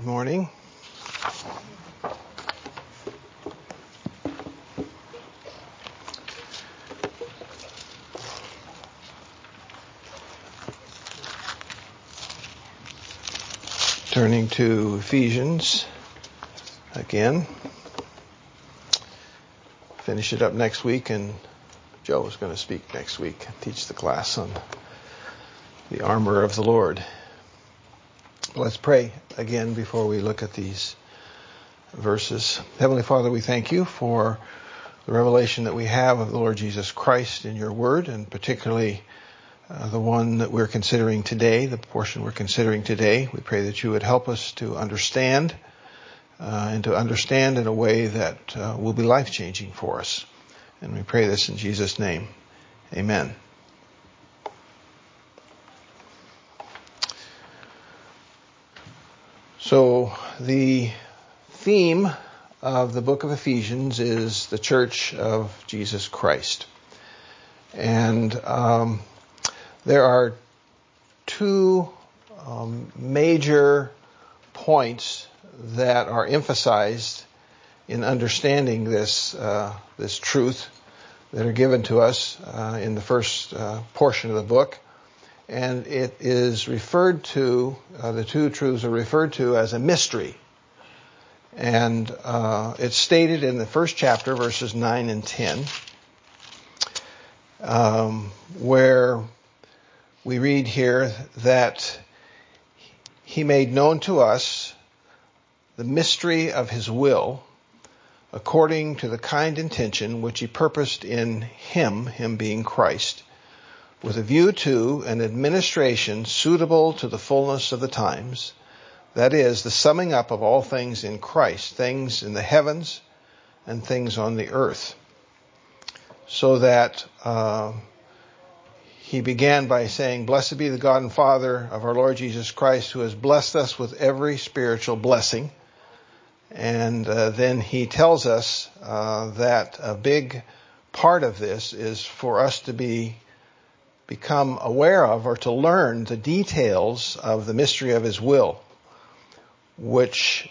Good morning. Turning to Ephesians again. Finish it up next week, and Joe is going to speak next week, teach the class on the armor of the Lord. Let's pray again before we look at these verses. Heavenly Father, we thank you for the revelation that we have of the Lord Jesus Christ in your word, and particularly the one that we're considering today, the portion we're considering today. We pray that you would help us to understand and to understand in a way that will be life-changing for us. And we pray this in Jesus' name. Amen. So the theme of the book of Ephesians is the Church of Jesus Christ. And there are two major points that are emphasized in understanding this truth that are given to us in the first portion of the book. And it is referred to, the two truths are referred to as a mystery. And it's stated in the first chapter, verses 9 and 10, where we read here that he made known to us the mystery of his will, according to the kind intention which he purposed in him being Christ, with a view to an administration suitable to the fullness of the times, that is, the summing up of all things in Christ, things in the heavens and things on the earth. So that he began by saying, "Blessed be the God and Father of our Lord Jesus Christ, who has blessed us with every spiritual blessing." And then he tells us that a big part of this is for us to become aware of, or to learn the details of the mystery of his will, which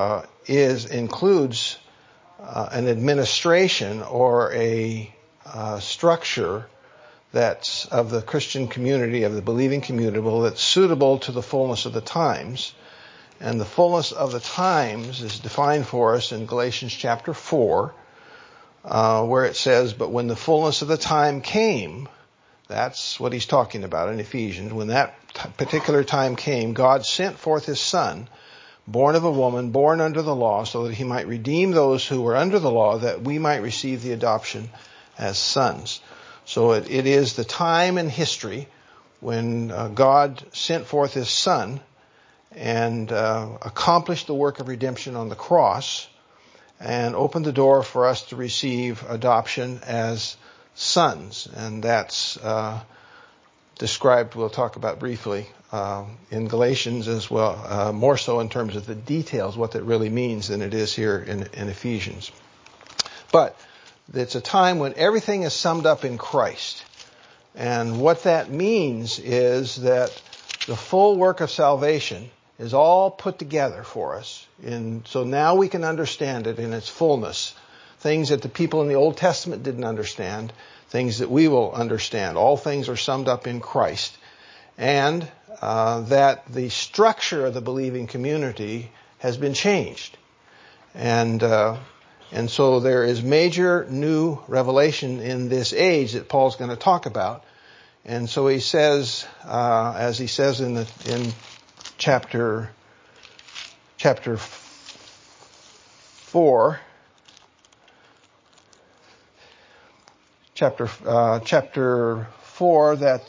includes an administration or a structure that's of the Christian community, of the believing community, that's suitable to the fullness of the times. And the fullness of the times is defined for us in Galatians chapter 4, where it says, "But when the fullness of the time came," that's what he's talking about in Ephesians. When that particular time came, God sent forth his Son, born of a woman, born under the law, so that he might redeem those who were under the law, that we might receive the adoption as sons. So it is the time in history when God sent forth his Son and accomplished the work of redemption on the cross and opened the door for us to receive adoption as sons. And that's described, we'll talk about briefly, in Galatians as well, more so in terms of the details, what that really means, than it is here in Ephesians. But it's a time when everything is summed up in Christ. And what that means is that the full work of salvation is all put together for us. So now we can understand it in its fullness. Things that the people in the Old Testament didn't understand, things that we will understand. All things are summed up in Christ. And that the structure of the believing community has been changed. And so there is major new revelation in this age that Paul's going to talk about. And so he says, as he says in chapter 4, that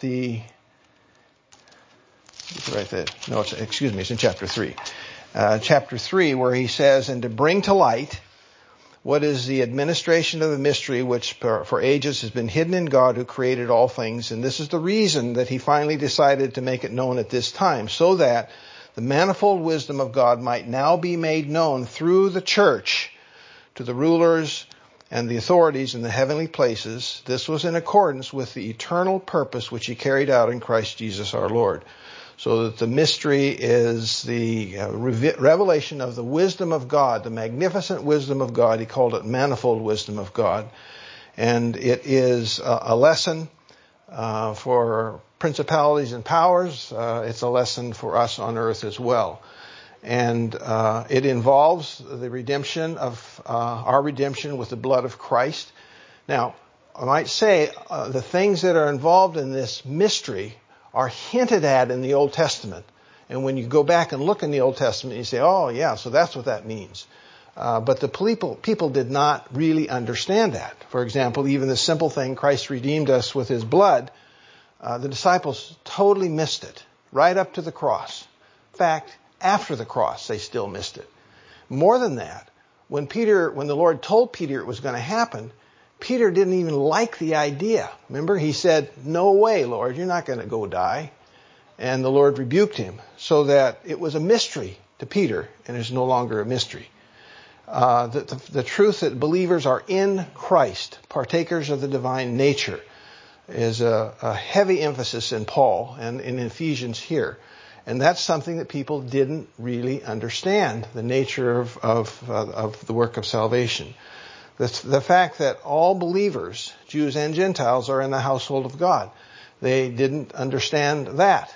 it's in chapter 3. Chapter 3, where he says, "And to bring to light what is the administration of the mystery which for ages has been hidden in God who created all things. And this is the reason that he finally decided to make it known at this time, so that the manifold wisdom of God might now be made known through the church to the rulers and the authorities in the heavenly places. This was in accordance with the eternal purpose which he carried out in Christ Jesus our Lord." So that the mystery is the revelation of the wisdom of God, the magnificent wisdom of God. He called it manifold wisdom of God. And it is a lesson for principalities and powers. It's a lesson for us on earth as well. And it involves the redemption of our redemption with the blood of Christ. Now, I might say the things that are involved in this mystery are hinted at in the Old Testament. And when you go back and look in the Old Testament, you say, oh yeah, so that's what that means. But the people did not really understand that. For example, even the simple thing, Christ redeemed us with his blood, the disciples totally missed it, right up to the cross. In fact, after the cross, they still missed it. More than that, when the Lord told Peter it was going to happen, Peter didn't even like the idea. Remember, he said, no way, Lord, you're not going to go die. And the Lord rebuked him, so that it was a mystery to Peter, and it's no longer a mystery. The truth that believers are in Christ, partakers of the divine nature, is a heavy emphasis in Paul and in Ephesians here. And that's something that people didn't really understand, the nature of the work of salvation. The fact that all believers, Jews and Gentiles, are in the household of God. They didn't understand that.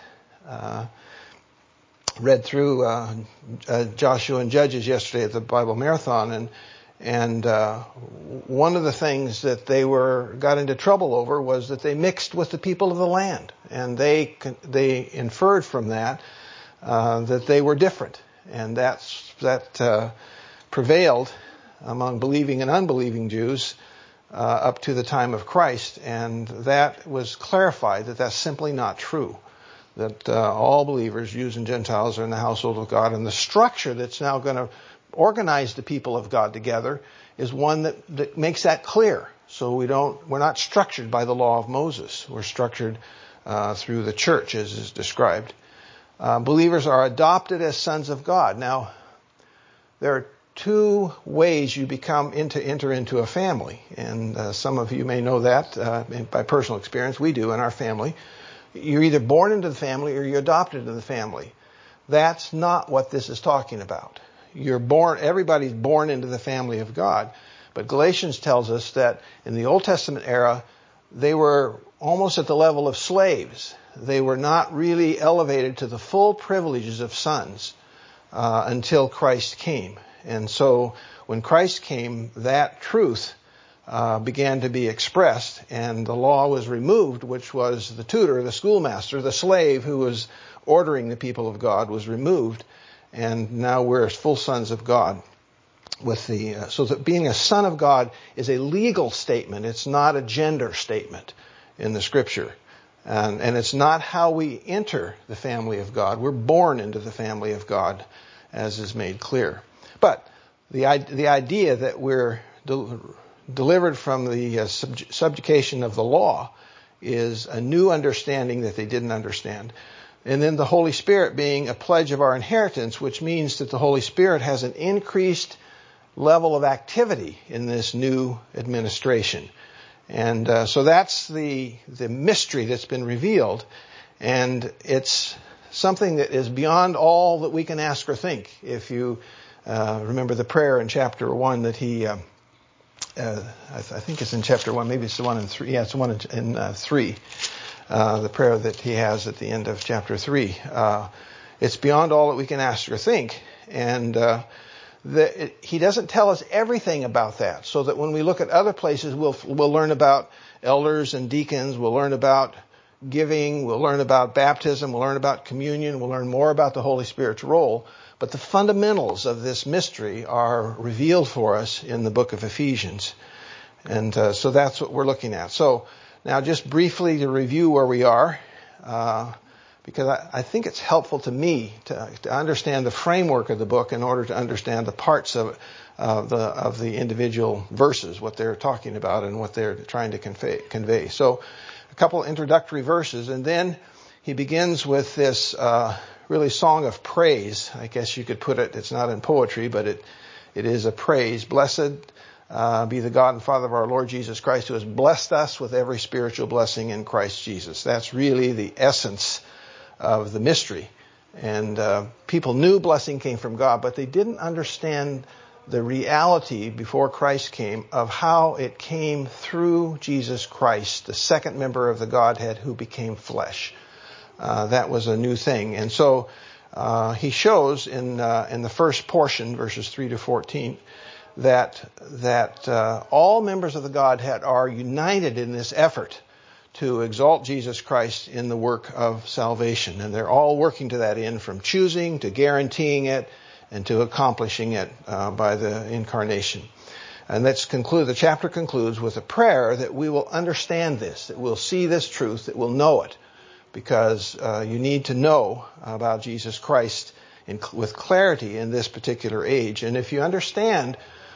Read through Joshua and Judges yesterday at the Bible Marathon, and one of the things that they got into trouble over was that they mixed with the people of the land, and they inferred from that that they were different, and that prevailed among believing and unbelieving Jews up to the time of Christ, and that was clarified that that's simply not true. That all believers, Jews and Gentiles, are in the household of God, and the structure that's now going to organize the people of God together is one that makes that clear. So we're not structured by the law of Moses. We're structured through the church, as is described. Believers are adopted as sons of God. Now, there are two ways you enter into a family, and some of you may know that by personal experience. We do in our family. You're either born into the family or you're adopted into the family. That's not what this is talking about. Everybody's born into the family of God. But Galatians tells us that in the Old Testament era, they were almost at the level of slaves. They were not really elevated to the full privileges of sons until Christ came. And so when Christ came, that truth began to be expressed, and the law was removed, which was the tutor, the schoolmaster, the slave who was ordering the people of God was removed, and now we're full sons of God. So that being a son of God is a legal statement. It's not a gender statement in the Scripture, and it's not how we enter the family of God. We're born into the family of God, as is made clear. But the idea that we're delivered from the subjugation of the law is a new understanding that they didn't understand. And then the Holy Spirit being a pledge of our inheritance, which means that the Holy Spirit has an increased level of activity in this new administration. And so that's the mystery that's been revealed. And it's something that is beyond all that we can ask or think. If you remember the prayer in chapter 1 that he... I think it's in chapter 1, maybe it's the one in 3. Yeah, it's the one in 3. The prayer that he has at the end of chapter 3. It's beyond all that we can ask or think. And he doesn't tell us everything about that, so that when we look at other places, we'll learn about elders and deacons, we'll learn about giving, we'll learn about baptism, we'll learn about communion, we'll learn more about the Holy Spirit's role. But the fundamentals of this mystery are revealed for us in the book of Ephesians. And so that's what we're looking at. So now just briefly to review where we are, because I think it's helpful to me to understand the framework of the book in order to understand the parts of the individual verses, what they're talking about and what they're trying to convey. So a couple introductory verses, and then he begins with this really song of praise. I guess you could put it, it's not in poetry, but it is a praise. Blessed be the God and Father of our Lord Jesus Christ, who has blessed us with every spiritual blessing in Christ Jesus. That's really the essence of the mystery. And people knew blessing came from God, but they didn't understand the reality before Christ came of how it came through Jesus Christ, the second member of the Godhead who became flesh. That was a new thing. And so he shows in the first portion, verses 3 to 14, that all members of the Godhead are united in this effort to exalt Jesus Christ in the work of salvation. And they're all working to that end, from choosing to guaranteeing it and to accomplishing it by the incarnation. And the chapter concludes with a prayer that we will understand this, that we'll see this truth, that we'll know it, because you need to know about Jesus Christ with clarity in this particular age. And if you understand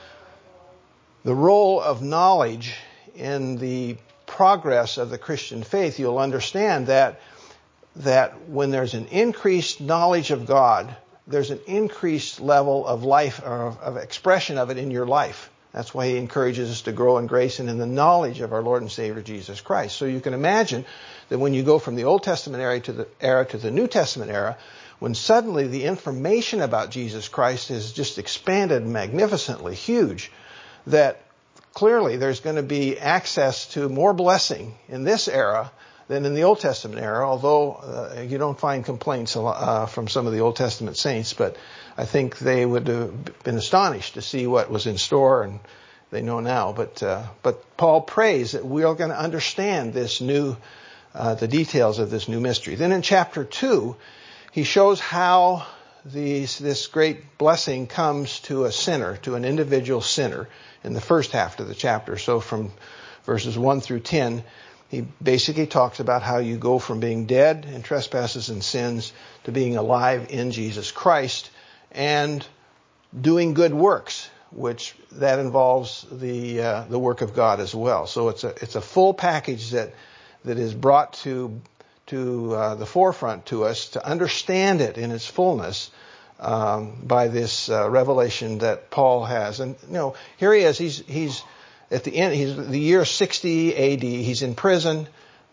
the role of knowledge in the progress of the Christian faith, you'll understand that when there's an increased knowledge of God, there's an increased level of life, or of expression of it in your life. That's why he encourages us to grow in grace and in the knowledge of our Lord and Savior Jesus Christ. So you can imagine that when you go from the Old Testament era to the New Testament era, when suddenly the information about Jesus Christ is just expanded magnificently, huge, that clearly there's going to be access to more blessing in this era than in the Old Testament era, although you don't find complaints from some of the Old Testament saints, but I think they would have been astonished to see what was in store, and they know now. But Paul prays that we are going to understand this the details of this new mystery. Then in chapter 2, he shows how this great blessing comes to a sinner, to an individual sinner, in the first half of the chapter. So from verses 1 through 10, he basically talks about how you go from being dead in trespasses and sins to being alive in Jesus Christ and doing good works, which that involves the work of God as well. So it's a full package that is brought to the forefront to us to understand it in its fullness by this revelation that Paul has. And here he is. He's at the end. He's the year 60 AD. He's in prison,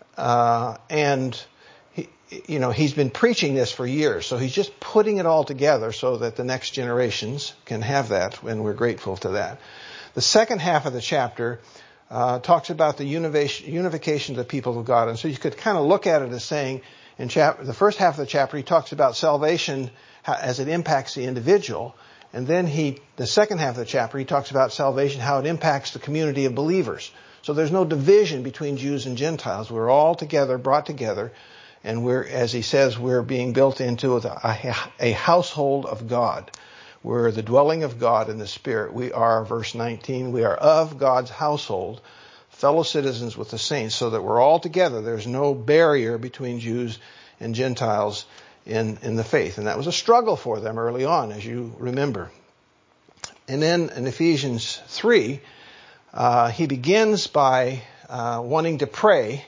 and he's been preaching this for years. So he's just putting it all together so that the next generations can have that, and we're grateful to that. The second half of the chapter talks about the unification of the people of God, and so you could kind of look at it as saying, in the first half of the chapter, he talks about salvation as it impacts the individual. And then the second half of the chapter, he talks about salvation, how it impacts the community of believers. So there's no division between Jews and Gentiles. We're all together, brought together. And as he says, we're being built into a household of God. We're the dwelling of God in the Spirit. We are, verse 19, we are of God's household, fellow citizens with the saints, so that we're all together. There's no barrier between Jews and Gentiles in the faith. And that was a struggle for them early on, as you remember. And then in Ephesians 3, he begins by wanting to pray,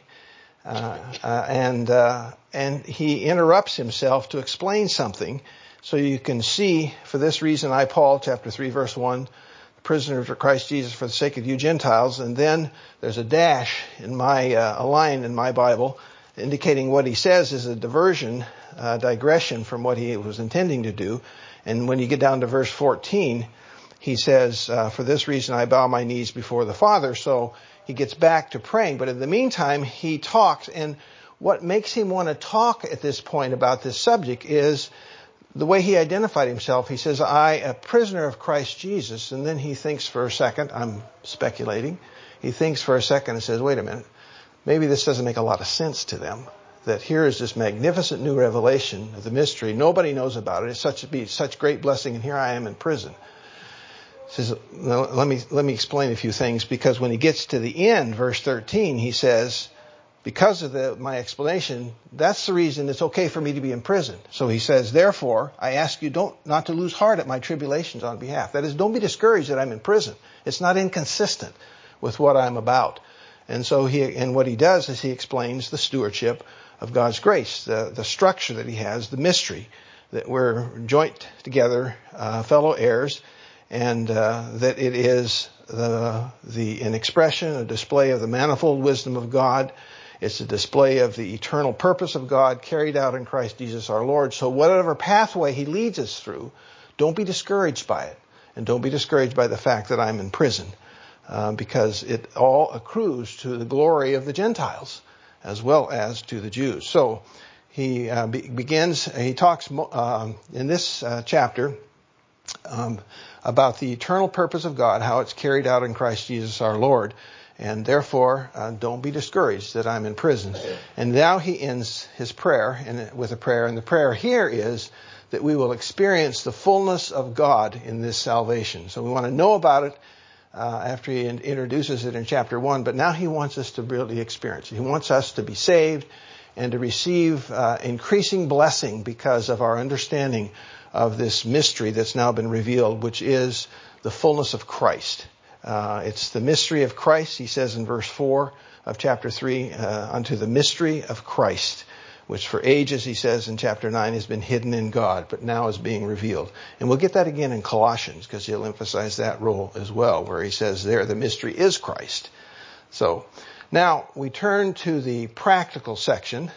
and he interrupts himself to explain something. So you can see, for this reason I, Paul, chapter 3, verse 1, prisoner of Christ Jesus for the sake of you Gentiles. And then there's a dash in a line in my Bible indicating what he says is a digression from what he was intending to do. And when you get down to verse 14, he says, for this reason I bow my knees before the Father. So he gets back to praying. But in the meantime, he talks. And what makes him want to talk at this point about this subject is the way he identified himself. He says, I, a prisoner of Christ Jesus. And then he thinks for a second, I'm speculating, he thinks for a second and says, wait a minute, maybe this doesn't make a lot of sense to them. That here is this magnificent new revelation of the mystery. Nobody knows about it. It's such great blessing, and here I am in prison. He says, let me explain a few things, because when he gets to the end, verse 13, he says, because of my explanation, that's the reason it's okay for me to be in prison. So he says, therefore, I ask you not to lose heart at my tribulations on behalf. That is, don't be discouraged that I'm in prison. It's not inconsistent with what I'm about. And so what he does is he explains the stewardship of God's grace, the structure that he has, the mystery, that we're joint together, fellow heirs, and that it is an expression, a display of the manifold wisdom of God, It's a display of the eternal purpose of God carried out in Christ Jesus our Lord. So whatever pathway he leads us through, don't be discouraged by it. And don't be discouraged by the fact that I'm in prison, because it all accrues to the glory of the Gentiles as well as to the Jews. So he talks in this chapter about the eternal purpose of God, how it's carried out in Christ Jesus our Lord. And therefore, don't be discouraged that I'm in prison. And now he ends his prayer with a prayer. And the prayer here is that we will experience the fullness of God in this salvation. So we want to know about it after he introduces it in chapter 1. But now he wants us to really experience it. He wants us to be saved and to receive increasing blessing because of our understanding of this mystery that's now been revealed, which is the fullness of Christ. It's the mystery of Christ, he says in verse 4 of chapter 3, unto the mystery of Christ, which for ages, he says in chapter 9, has been hidden in God, but now is being revealed. And we'll get that again in Colossians, because he'll emphasize that role as well, where he says there, the mystery is Christ. So, now we turn to the practical section,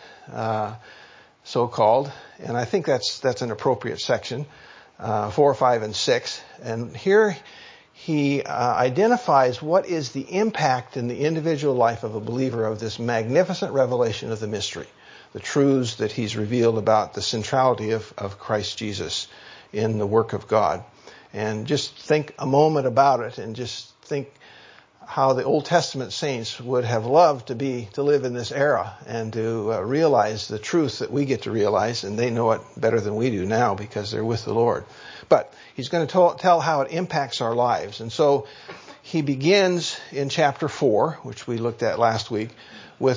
so-called, and I think that's an appropriate section, 4, 5, and 6. And here he identifies what is the impact in the individual life of a believer of this magnificent revelation of the mystery, the truths that he's revealed about the centrality of Christ Jesus in the work of God. And just think a moment about it, and just think how the Old Testament saints would have loved to live in this era and to realize the truth that we get to realize, and they know it better than we do now because they're with the Lord. But he's going to tell how it impacts our lives. And so he begins in chapter 4, which we looked at last week, with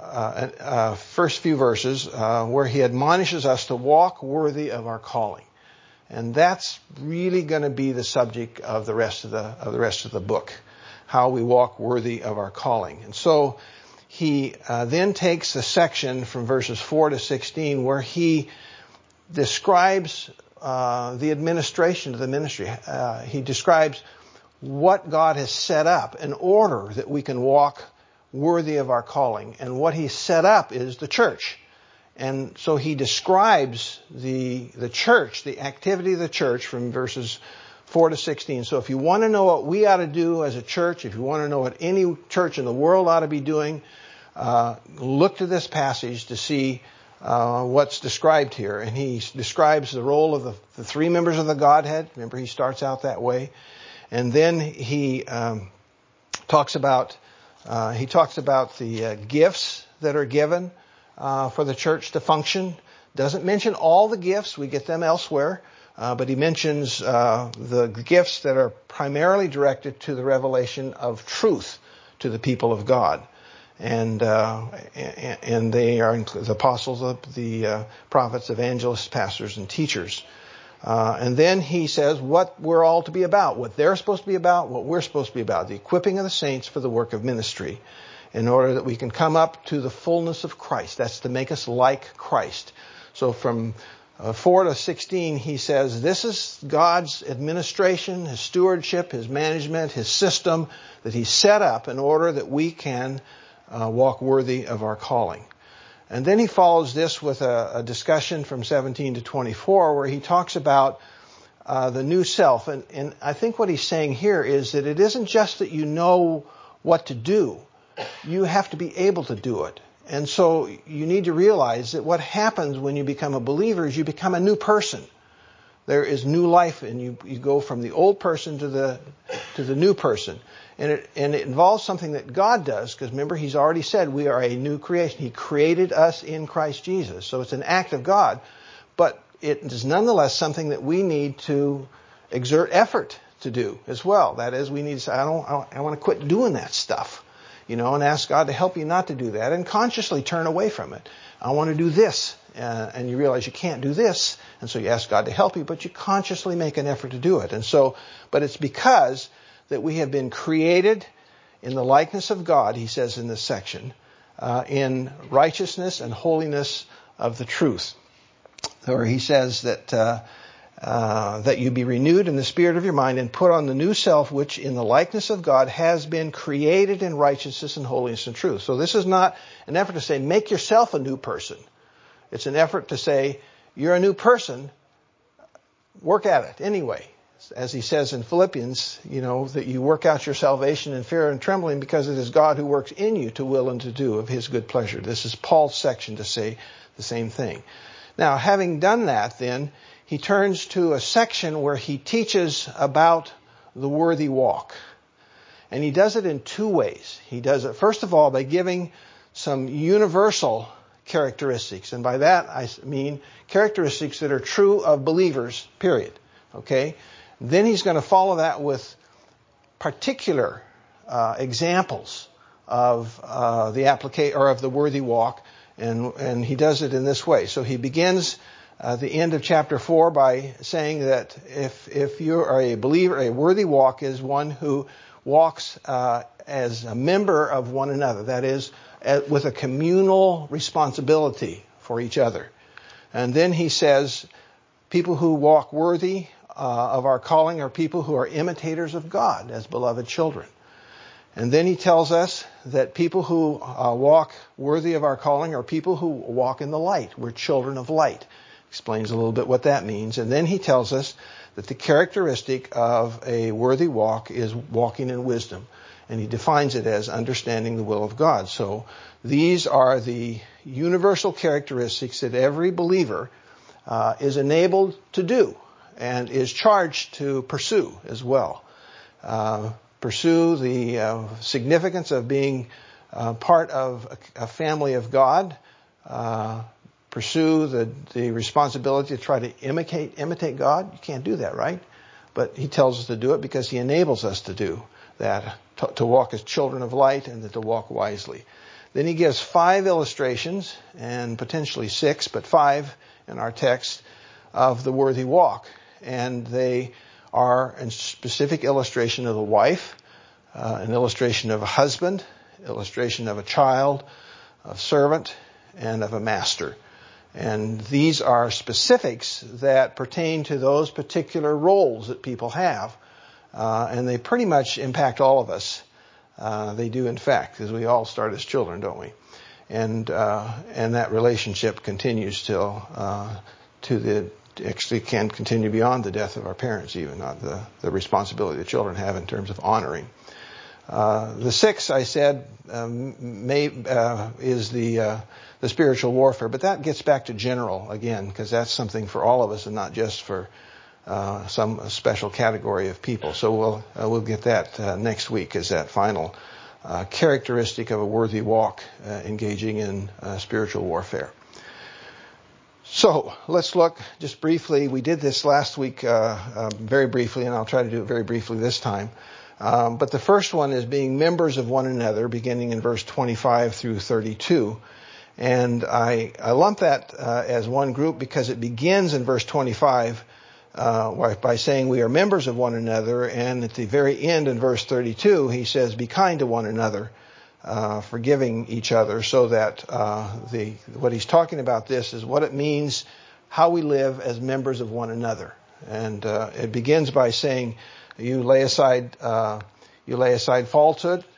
first few verses where he admonishes us to walk worthy of our calling. And that's really going to be the subject of the rest of the book, how we walk worthy of our calling. And so he then takes a section from verses 4 to 16 where he describes the administration of the ministry. He describes what God has set up in order that we can walk worthy of our calling. And what he set up is the church. And so he describes the church, the activity of the church from verses 4 to 16. So if you want to know what we ought to do as a church, if you want to know what any church in the world ought to be doing, look to this passage to see what's described here. And he describes the role of the three members of the Godhead. Remember, he starts out that way. And then he talks about the gifts that are given for the church to function. Doesn't mention all the gifts. We get them elsewhere. But he mentions the gifts that are primarily directed to the revelation of truth to the people of God. And they are the apostles, the prophets, evangelists, pastors, and teachers. And then he says what we're all to be about, what they're supposed to be about, what we're supposed to be about, the equipping of the saints for the work of ministry, in order that we can come up to the fullness of Christ. That's to make us like Christ. So from 4 to 16, he says this is God's administration, his stewardship, his management, his system that he set up in order that we can walk worthy of our calling. And then he follows this with a discussion from 17 to 24 where he talks about the new self. And I think what he's saying here is that it isn't just that you know what to do. You have to be able to do it. And so you need to realize that what happens when you become a believer is you become a new person. There is new life, and you go from the old person to the new person. And it involves something that God does, because remember, he's already said we are a new creation. He created us in Christ Jesus. So it's an act of God. But it is nonetheless something that we need to exert effort to do as well. That is, we need to say, I want to quit doing that stuff. And ask God to help you not to do that, and consciously turn away from it. I want to do this, and you realize you can't do this, and so you ask God to help you, but you consciously make an effort to do it. And so, but it's because that we have been created in the likeness of God, he says in this section, in righteousness and holiness of the truth. Or he says that that you be renewed in the spirit of your mind and put on the new self, which in the likeness of God has been created in righteousness and holiness and truth. So this is not an effort to say, make yourself a new person. It's an effort to say, you're a new person, work at it anyway. As he says in Philippians, that you work out your salvation in fear and trembling, because it is God who works in you to will and to do of his good pleasure. This is Paul's section to say the same thing. Now, having done that, then, he turns to a section where he teaches about the worthy walk. And he does it in two ways. He does it, first of all, by giving some universal characteristics. And by that, I mean characteristics that are true of believers, period. Okay? Then he's going to follow that with particular examples of the application or of the worthy walk, and he does it in this way. So he begins the end of chapter 4 by saying that if you are a believer, a worthy walk is one who walks as a member of one another. That is, with a communal responsibility for each other. And then he says, people who walk worthy of our calling are people who are imitators of God as beloved children. And then he tells us that people who walk worthy of our calling are people who walk in the light. We're children of light. Explains a little bit what that means. And then he tells us that the characteristic of a worthy walk is walking in wisdom. And he defines it as understanding the will of God. So these are the universal characteristics that every believer is enabled to do and is charged to pursue as well. Pursue the significance of being part of a family of God. Pursue the responsibility to try to imitate God. You can't do that, right? But he tells us to do it because he enables us to do that, to walk as children of light and to walk wisely. Then he gives 5 illustrations, and potentially 6, but 5 in our text, of the worthy walk. And they are a specific illustration of the wife, an illustration of a husband, illustration of a child, of servant, and of a master. And these are specifics that pertain to those particular roles that people have. And they pretty much impact all of us. They do, in fact, because we all start as children, don't we? And that relationship continues actually can continue beyond the death of our parents, even, not the responsibility the children have in terms of honoring. The 6, I said, is the spiritual warfare, but that gets back to general again, because that's something for all of us and not just for some special category of people. So we'll get that next week as that final characteristic of a worthy walk, engaging in spiritual warfare. So let's look just briefly. We did this last week very briefly, and I'll try to do it very briefly this time. But the first one is being members of one another, beginning in verse 25 through 32. And I lump that as one group because it begins in verse 25 by saying we are members of one another, and at the very end in verse 32 he says, be kind to one another, forgiving each other, so that what he's talking about this is what it means, how we live as members of one another. And it begins by saying you lay aside falsehood.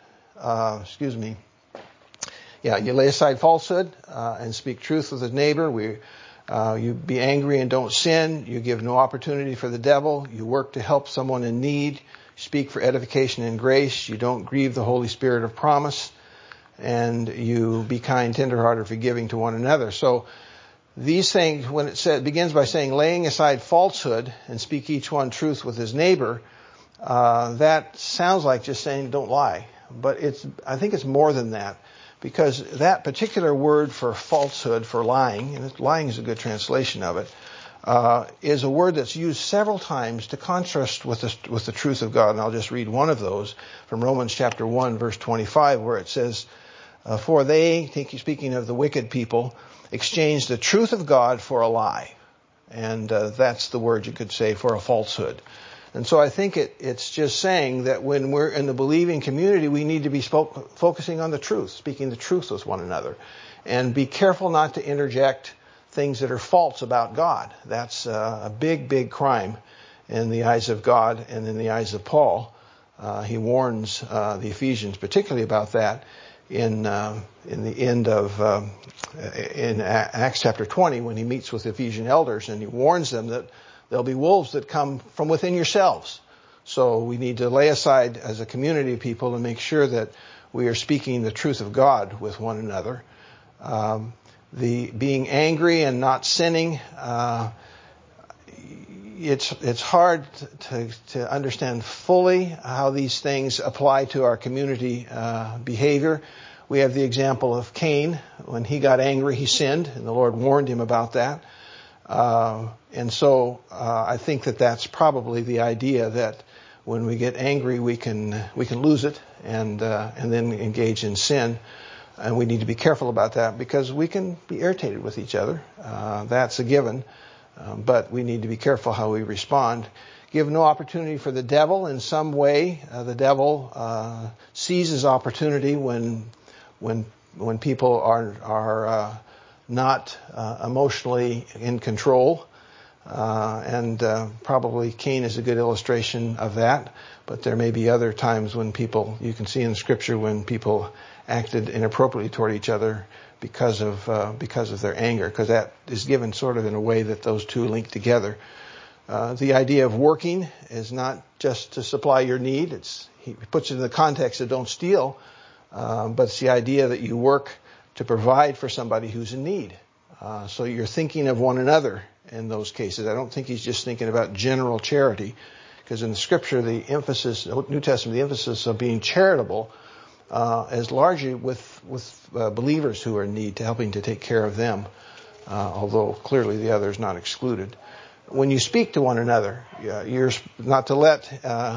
You lay aside falsehood and speak truth with the neighbor. You be angry and don't sin. You give no opportunity for the devil. You work to help someone in need. Speak for edification and grace. You don't grieve the Holy Spirit of promise. And you be kind, tenderhearted, forgiving to one another. So these things, when it begins by saying laying aside falsehood and speak each one truth with his neighbor, that sounds like just saying don't lie. But I think it's more than that. Because that particular word for falsehood, for lying, and lying is a good translation of it, is a word that's used several times to contrast with the truth of God. And I'll just read one of those from Romans chapter 1, verse 25, where it says, for they, speaking of the wicked people, exchanged the truth of God for a lie. And that's the word you could say for a falsehood. And so I think it's just saying that when we're in the believing community, we need to be focusing on the truth, speaking the truth with one another. And be careful not to interject things that are false about God. That's a big, big crime in the eyes of God and in the eyes of Paul. He warns the Ephesians particularly about that in the end of in Acts chapter 20 when he meets with the Ephesian elders, and he warns them that there'll be wolves that come from within yourselves. So we need to lay aside as a community of people and make sure that we are speaking the truth of God with one another. The being angry and not sinning, it's hard to understand fully how these things apply to our community behavior. We have the example of Cain. When he got angry, he sinned, and the Lord warned him about that. And so I think that that's probably the idea, that when we get angry, we can lose it and then engage in sin. And we need to be careful about that because we can be irritated with each other. That's a given. But we need to be careful how we respond. Give no opportunity for the devil in some way. The devil seizes opportunity when people are not emotionally in control. And probably Cain is a good illustration of that. But there may be other times when you can see in Scripture when people acted inappropriately toward each other because of their anger, because that is given sort of in a way that those two link together. The idea of working is not just to supply your need. He puts it in the context of don't steal, but it's the idea that you work to provide for somebody who's in need. So you're thinking of one another in those cases. I don't think he's just thinking about general charity, because in the Scripture, the New Testament, the emphasis of being charitable is largely with believers who are in need, to helping to take care of them, although clearly the other is not excluded. When you speak to one another, you're not to let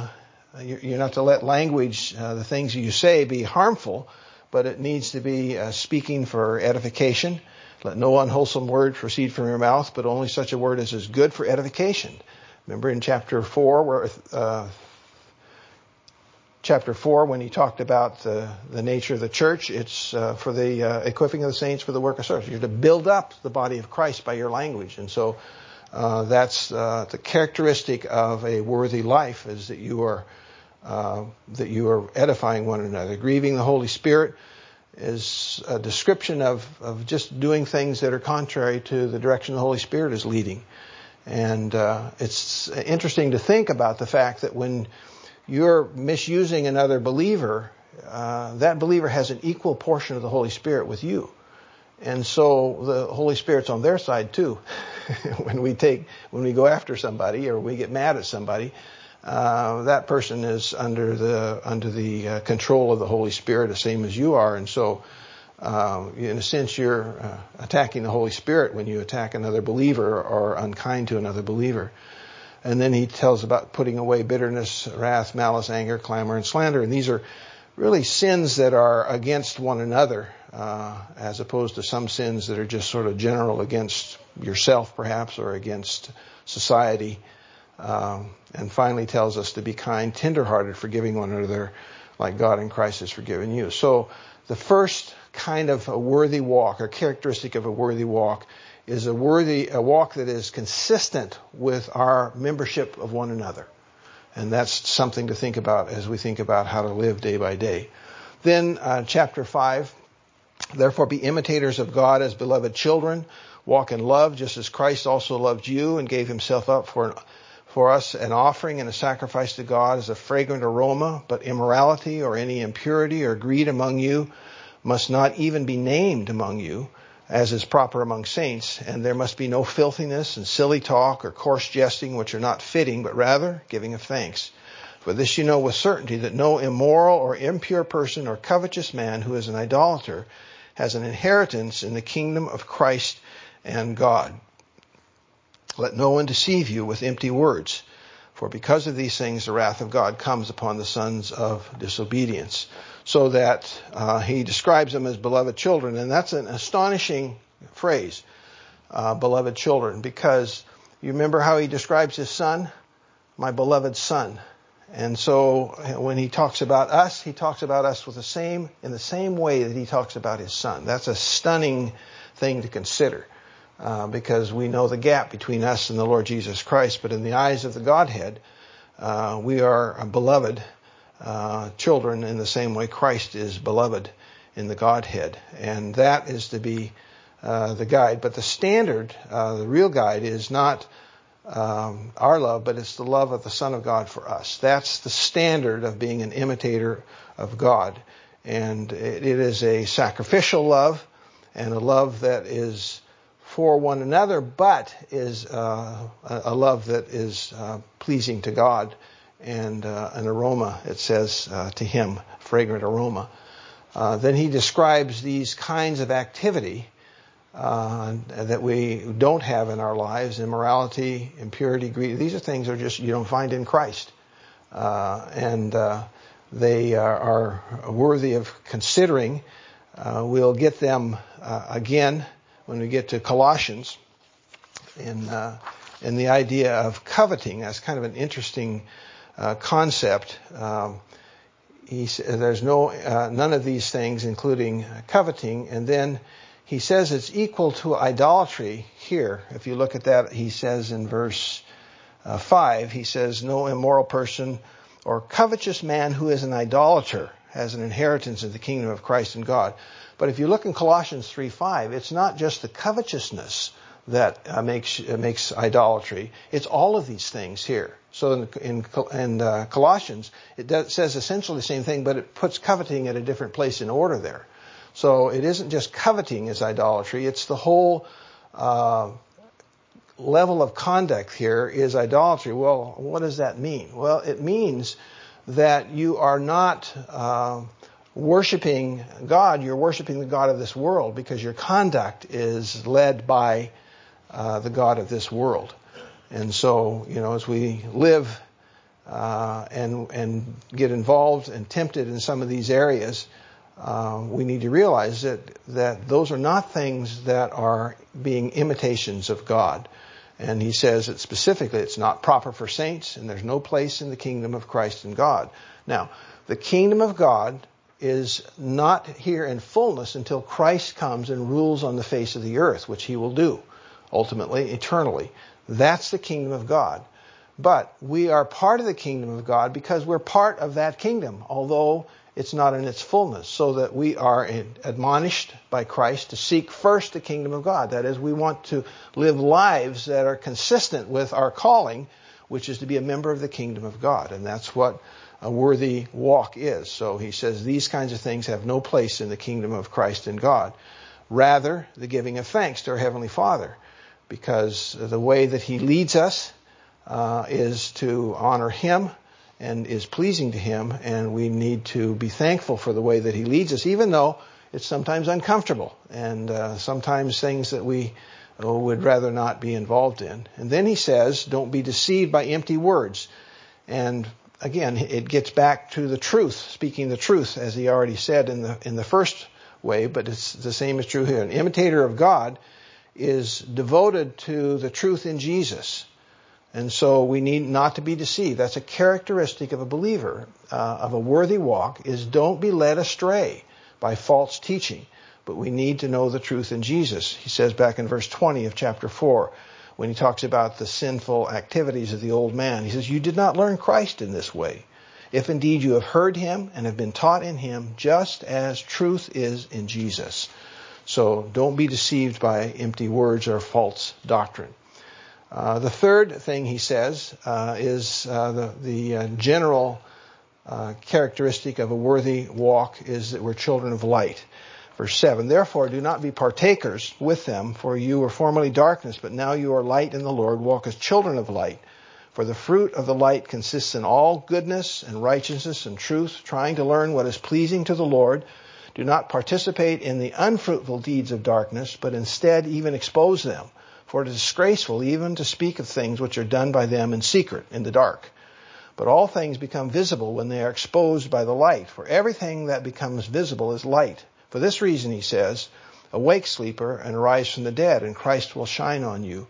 language, the things you say, be harmful, but it needs to be speaking for edification. Let no unwholesome word proceed from your mouth, but only such a word as is good for edification. Remember in chapter 4, when he talked about the nature of the church, it's for the equipping of the saints for the work of service. You're to build up the body of Christ by your language. And so that's the characteristic of a worthy life, is that you are edifying one another. Grieving the Holy Spirit is a description of just doing things that are contrary to the direction the Holy Spirit is leading. And it's interesting to think about the fact that when you're misusing another believer, that believer has an equal portion of the Holy Spirit with you. And so the Holy Spirit's on their side too. When we go after somebody or we get mad at somebody, that person is under the control of the Holy Spirit, the same as you are. And so, in a sense, you're attacking the Holy Spirit when you attack another believer or unkind to another believer. And then he tells about putting away bitterness, wrath, malice, anger, clamor, and slander. And these are really sins that are against one another, as opposed to some sins that are just sort of general against yourself, perhaps, or against society. And finally tells us to be kind, tenderhearted, forgiving one another like God in Christ has forgiven you. So the first kind of a worthy walk, or characteristic of a worthy walk, is a walk that is consistent with our membership of one another. And that's something to think about as we think about how to live day by day. Then chapter 5, therefore be imitators of God as beloved children. Walk in love just as Christ also loved you and gave himself up for us, an offering and a sacrifice to God as a fragrant aroma. But immorality or any impurity or greed among you must not even be named among you, as is proper among saints. And there must be no filthiness and silly talk or coarse jesting, which are not fitting, but rather giving of thanks. For this you know with certainty, that no immoral or impure person or covetous man who is an idolater has an inheritance in the kingdom of Christ and God. Let no one deceive you with empty words, for because of these things the wrath of God comes upon the sons of disobedience. So that he describes them as beloved children, and that's an astonishing phrase, beloved children, because you remember how he describes his son, my beloved son. And so when he talks about us, he talks about us in the same way that he talks about his son. That's a stunning thing to consider. because we know the gap between us and the Lord Jesus Christ. But in the eyes of the Godhead, we are beloved children in the same way Christ is beloved in the Godhead. And that is to be the guide. But the standard, the real guide, is not our love, but it's the love of the Son of God for us. That's the standard of being an imitator of God. And it is a sacrificial love, and a love that is for one another, but is a love that is pleasing to God, and an aroma, it says, to Him, fragrant aroma. Then he describes these kinds of activity that we don't have in our lives: immorality, impurity, greed. These are things that are just you don't find in Christ, and they are worthy of considering. We'll get them again when we get to Colossians, and the idea of coveting. That's kind of an interesting concept. There's none of these things, including coveting, and then he says it's equal to idolatry here. If you look at that, he says in verse 5, he says, "No immoral person or covetous man who is an idolater has an inheritance in the kingdom of Christ and God." But if you look in Colossians 3:5, it's not just the covetousness that makes idolatry. It's all of these things here. So in Colossians, it says essentially the same thing, but it puts coveting at a different place in order there. So it isn't just coveting is idolatry. It's the whole level of conduct here is idolatry. Well, what does that mean? Well, it means that you are not worshiping God. You're worshiping the God of this world, because your conduct is led by the God of this world. And so, as we live and get involved and tempted in some of these areas, we need to realize that those are not things that are being imitations of God. And he says that specifically it's not proper for saints, and there's no place in the kingdom of Christ and God. Now, the kingdom of God is not here in fullness until Christ comes and rules on the face of the earth, which he will do, ultimately, eternally. That's the kingdom of God. But we are part of the kingdom of God because we're part of that kingdom, although it's not in its fullness, so that we are admonished by Christ to seek first the kingdom of God. That is, we want to live lives that are consistent with our calling, which is to be a member of the kingdom of God. And that's what a worthy walk is. So he says these kinds of things have no place in the kingdom of Christ and God. Rather, the giving of thanks to our Heavenly Father, because the way that he leads us is to honor him and is pleasing to him, and we need to be thankful for the way that he leads us, even though it's sometimes uncomfortable and sometimes things that we would rather not be involved in. And then he says, don't be deceived by empty words. And again, it gets back to the truth, speaking the truth, as he already said in the first way, but it's the same is true here. An imitator of God is devoted to the truth in Jesus. And so we need not to be deceived. That's a characteristic of a believer, of a worthy walk, is don't be led astray by false teaching. But we need to know the truth in Jesus. He says back in verse 20 of chapter 4, when he talks about the sinful activities of the old man, he says, you did not learn Christ in this way, if indeed you have heard him and have been taught in him, just as truth is in Jesus. So don't be deceived by empty words or false doctrine. The third thing he says is the general characteristic of a worthy walk is that we're children of light. Verse 7, therefore do not be partakers with them, for you were formerly darkness, but now you are light in the Lord. Walk as children of light. For the fruit of the light consists in all goodness and righteousness and truth, trying to learn what is pleasing to the Lord. Do not participate in the unfruitful deeds of darkness, but instead even expose them. For it is disgraceful even to speak of things which are done by them in secret, in the dark. But all things become visible when they are exposed by the light. For everything that becomes visible is light. For this reason, he says, awake, sleeper, and arise from the dead, and Christ will shine on you.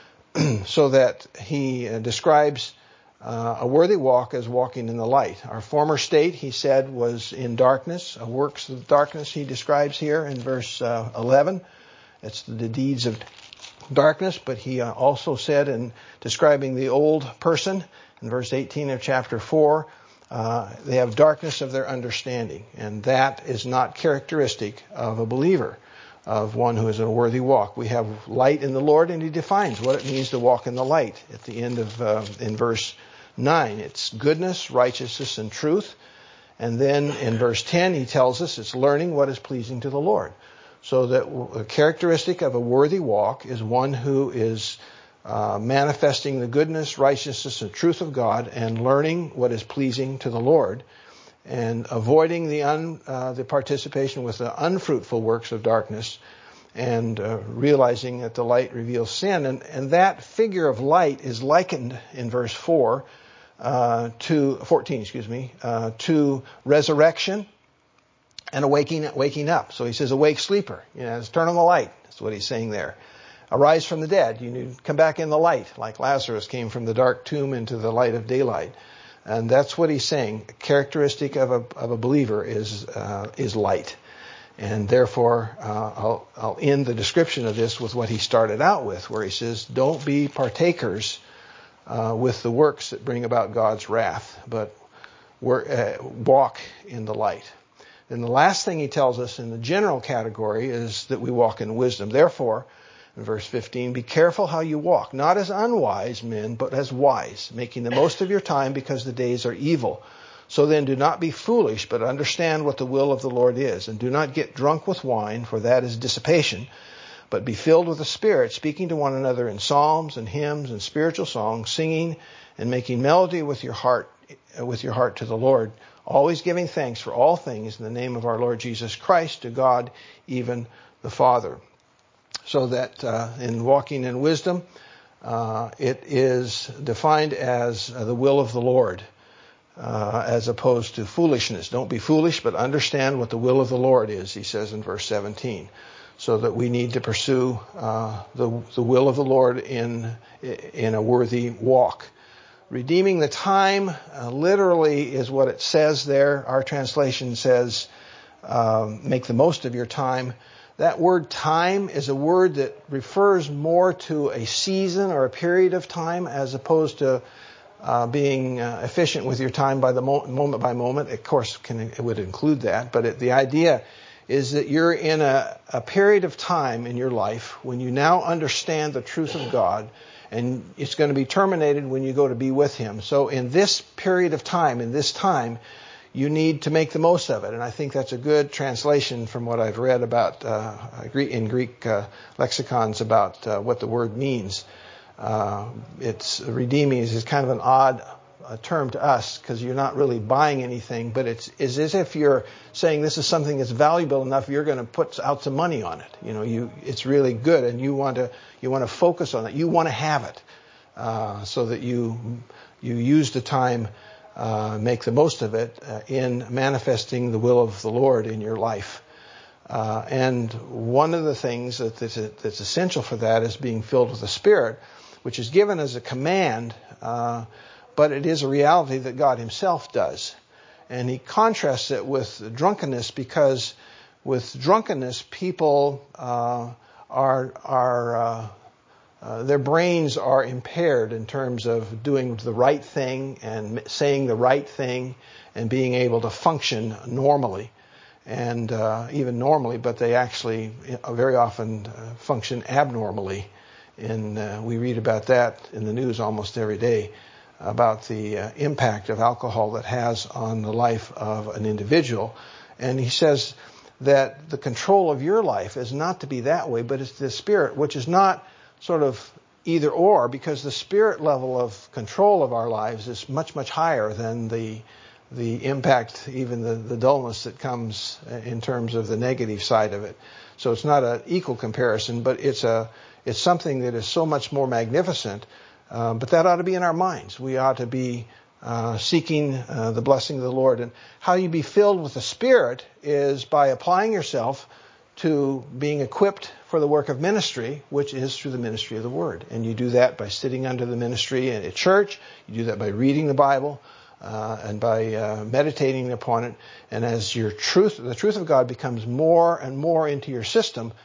So that he describes a worthy walk as walking in the light. Our former state, he said, was in darkness. Works of darkness he describes here in verse 11. It's the deeds of darkness, but he also said in describing the old person in verse 18 of chapter 4, they have darkness of their understanding. And that is not characteristic of a believer, of one who is in a worthy walk. We have light in the Lord, and he defines what it means to walk in the light at the end of in verse 9. It's goodness, righteousness, and truth. And then in verse 10, he tells us it's learning what is pleasing to the Lord. So that a characteristic of a worthy walk is one who is manifesting the goodness, righteousness, and truth of God, and learning what is pleasing to the Lord, and avoiding the participation with the unfruitful works of darkness, and realizing that the light reveals sin. And that figure of light is likened in verse 14, to resurrection and waking up. So he says, awake sleeper. Let's turn on the light. That's what he's saying there. Arise from the dead. You need to come back in the light, like Lazarus came from the dark tomb into the light of daylight. And that's what he's saying. A characteristic of a believer is light. And therefore, I'll end the description of this with what he started out with, where he says, don't be partakers with the works that bring about God's wrath, but walk in the light. And the last thing he tells us in the general category is that we walk in wisdom. Therefore, in verse 15, be careful how you walk, not as unwise men, but as wise, making the most of your time because the days are evil. So then do not be foolish, but understand what the will of the Lord is. And do not get drunk with wine, for that is dissipation, but be filled with the Spirit, speaking to one another in psalms and hymns and spiritual songs, singing and making melody with your heart to the Lord, always giving thanks for all things in the name of our Lord Jesus Christ to God, even the Father. So that in walking in wisdom, it is defined as the will of the Lord, as opposed to foolishness. Don't be foolish, but understand what the will of the Lord is, he says in verse 17. So that we need to pursue the will of the Lord in a worthy walk. Redeeming the time literally is what it says there. Our translation says, make the most of your time. That word time is a word that refers more to a season or a period of time as opposed to being efficient with your time by the moment by moment. Of course, it would include that, but the idea is that you're in a period of time in your life when you now understand the truth of God, and it's going to be terminated when you go to be with Him. So in this period of time, in this time, you need to make the most of it. And I think that's a good translation from what I've read about in Greek lexicons about what the word means. It's redeeming is kind of an odd term to us because you're not really buying anything, but it's as if you're saying this is something that's valuable enough you're going to put out some money on it. It's really good, and you want to focus on it. You want to have it so that you use the time, make the most of it in manifesting the will of the Lord in your life. And one of the things that's essential for that is being filled with the Spirit, which is given as a command, but it is a reality that God Himself does. And He contrasts it with drunkenness, because with drunkenness, people their brains are impaired in terms of doing the right thing and saying the right thing and being able to function normally. And even normally, but they actually very often function abnormally. And we read about that in the news almost every day, about the impact of alcohol that has on the life of an individual. And he says that the control of your life is not to be that way, but it's the Spirit, which is not sort of either or, because the Spirit level of control of our lives is much, much higher than the impact, even the dullness that comes in terms of the negative side of it. So it's not an equal comparison, but it's something that is so much more magnificent. But that ought to be in our minds. We ought to be seeking the blessing of the Lord. And how you be filled with the Spirit is by applying yourself to being equipped for the work of ministry, which is through the ministry of the Word. And you do that by sitting under the ministry at church. You do that by reading the Bible and by meditating upon it. And as the truth of God becomes more and more into your system,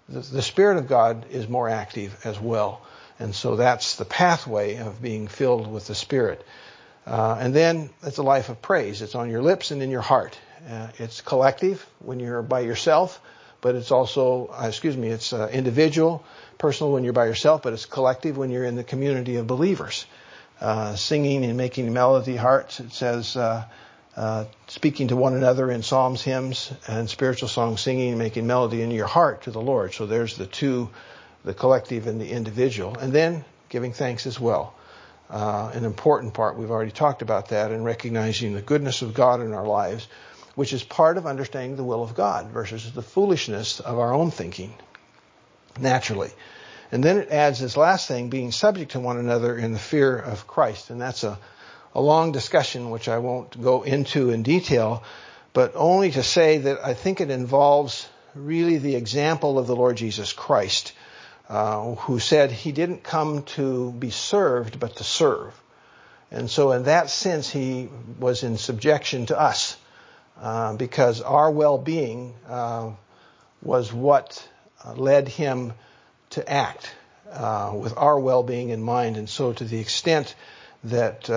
the Spirit of God is more active as well. And so that's the pathway of being filled with the Spirit. And then it's a life of praise. It's on your lips and in your heart. It's collective when you're by yourself, but it's also, it's individual, personal when you're by yourself, but it's collective when you're in the community of believers. Singing and making melody hearts. It says, speaking to one another in psalms, hymns, and spiritual songs, singing and making melody in your heart to the Lord. So there's the two, the collective and the individual. And then giving thanks as well. An important part, we've already talked about that, and recognizing the goodness of God in our lives, which is part of understanding the will of God versus the foolishness of our own thinking, naturally. And then it adds this last thing, being subject to one another in the fear of Christ. And that's a long discussion, which I won't go into in detail, but only to say that I think it involves really the example of the Lord Jesus Christ, who said he didn't come to be served, but to serve. And so in that sense, he was in subjection to us, because our well-being was what led him to act with our well-being in mind. And so to the extent that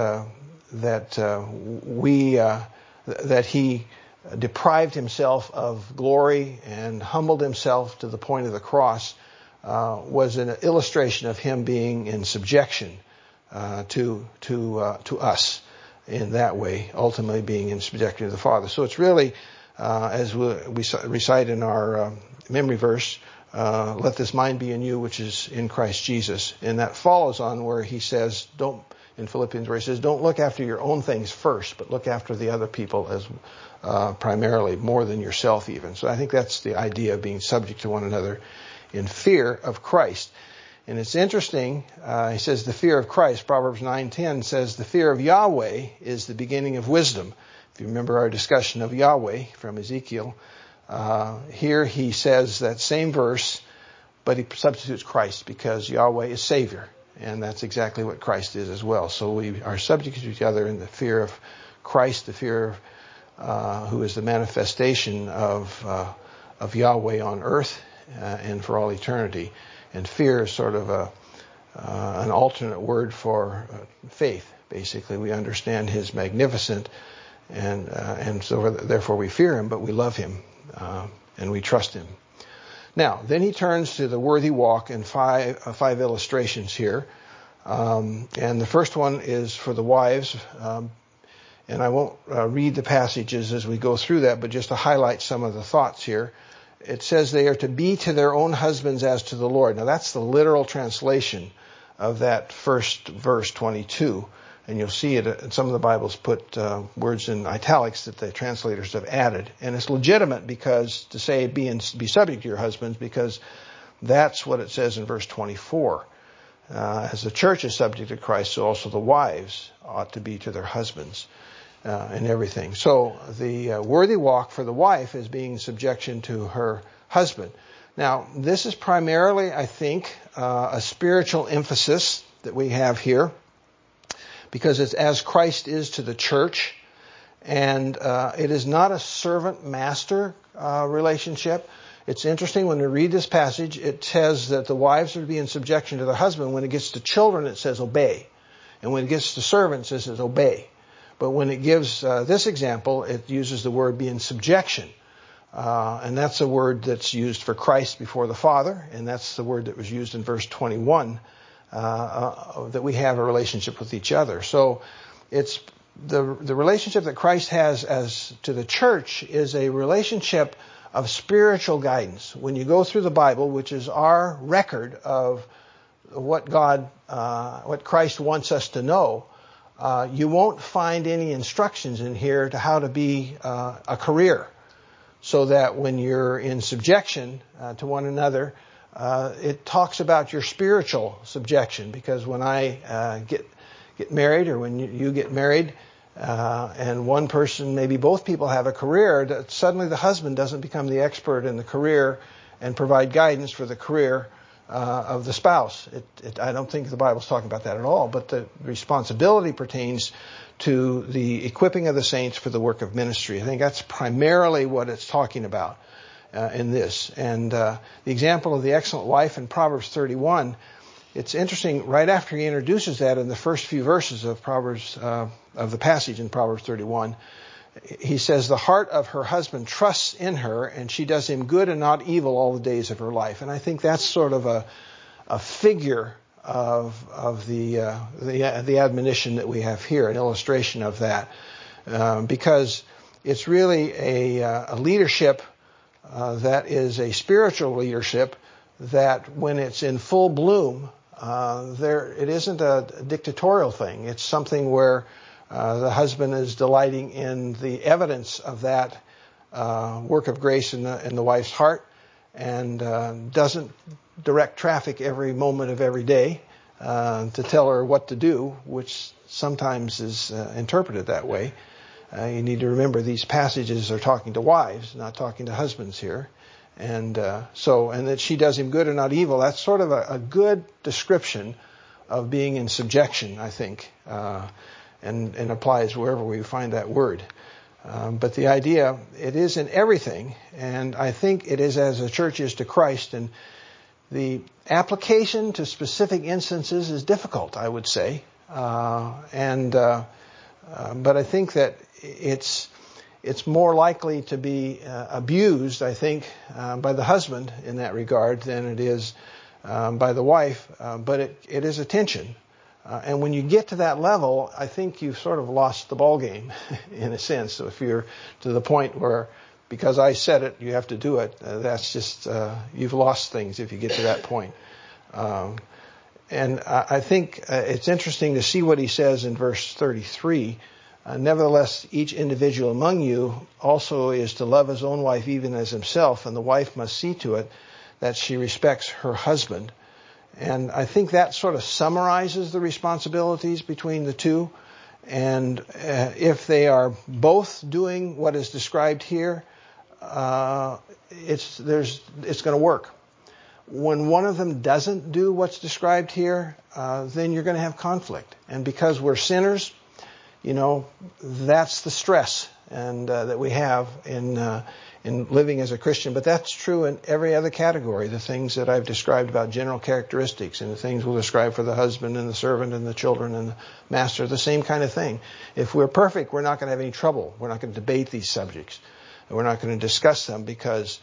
he deprived himself of glory and humbled himself to the point of the cross, was an illustration of him being in subjection to us in that way, ultimately being in subjection to the Father. So it's really, as we recite in our memory verse, let this mind be in you, which is in Christ Jesus. And that follows on where he says, in Philippians, where he says, don't look after your own things first, but look after the other people as primarily, more than yourself even. So I think that's the idea of being subject to one another in fear of Christ. And it's interesting, he says the fear of Christ. Proverbs 9:10 says the fear of Yahweh is the beginning of wisdom. If you remember our discussion of Yahweh from Ezekiel, here he says that same verse, but he substitutes Christ because Yahweh is Savior. And that's exactly what Christ is as well. So we are subject to each other in the fear of Christ, the fear of who is the manifestation of Yahweh on earth and for all eternity. And fear is sort of an alternate word for faith. Basically, we understand his magnificent, and so therefore we fear him, but we love him and we trust him. Now, then he turns to the worthy walk and five illustrations here. And the first one is for the wives. And I won't read the passages as we go through that, but just to highlight some of the thoughts here. It says they are to be to their own husbands as to the Lord. Now, that's the literal translation of that first verse 22. And you'll see it, some of the Bibles put words in italics that the translators have added. And it's legitimate because to say be subject to your husbands, because that's what it says in verse 24. As the church is subject to Christ, so also the wives ought to be to their husbands in everything. So the worthy walk for the wife is being in subjection to her husband. Now, this is primarily, I think, a spiritual emphasis that we have here, because it's as Christ is to the church, and it is not a servant-master relationship. It's interesting when we read this passage, it says that the wives are to be in subjection to their husband. When it gets to children, it says obey. And when it gets to servants, it says obey. But when it gives this example, it uses the word be in subjection. And that's a word that's used for Christ before the Father, and that's the word that was used in verse 21, that we have a relationship with each other. So it's the relationship that Christ has as to the church is a relationship of spiritual guidance. When you go through the Bible, which is our record of what Christ wants us to know, you won't find any instructions in here to how to be a career. So that when you're in subjection to one another, it talks about your spiritual subjection. Because when I get married, or when you get married, and one person, maybe both people have a career, that suddenly the husband doesn't become the expert in the career and provide guidance for the career of the spouse. I don't think the Bible's talking about that at all, but the responsibility pertains to the equipping of the saints for the work of ministry. I think that's primarily what it's talking about. in this. And the example of the excellent wife in Proverbs 31, it's interesting, right after he introduces that in the first few verses of of the passage in Proverbs 31, he says, the heart of her husband trusts in her, and she does him good and not evil all the days of her life. And I think that's sort of a figure of the admonition that we have here, an illustration of that, because it's really a leadership that is a spiritual leadership that, when it's in full bloom, it isn't a dictatorial thing. It's something where the husband is delighting in the evidence of that work of grace in the wife's heart, and doesn't direct traffic every moment of every day to tell her what to do, which sometimes is interpreted that way. You need to remember these passages are talking to wives, not talking to husbands here. And that she does him good and not evil, that's sort of a good description of being in subjection, I think, and applies wherever we find that word. But the idea, it is in everything, and I think it is as the church is to Christ, and the application to specific instances is difficult, I would say. But I think that it's more likely to be abused, I think, by the husband in that regard than it is by the wife. But it is a tension. And when you get to that level, I think you've sort of lost the ball game, in a sense. So if you're to the point where, because I said it, you have to do it, that's just, you've lost things if you get to that point. And I think it's interesting to see what he says in verse 33. Nevertheless, each individual among you also is to love his own wife even as himself, and the wife must see to it that she respects her husband. And I think that sort of summarizes the responsibilities between the two. And if they are both doing what is described here, it's going to work. When one of them doesn't do what's described here, then you're going to have conflict. And because we're sinners, that's the stress and that we have in living as a Christian. But that's true in every other category. The things that I've described about general characteristics, and the things we'll describe for the husband and the servant and the children and the master, the same kind of thing. If we're perfect, we're not going to have any trouble. We're not going to debate these subjects. We're not going to discuss them because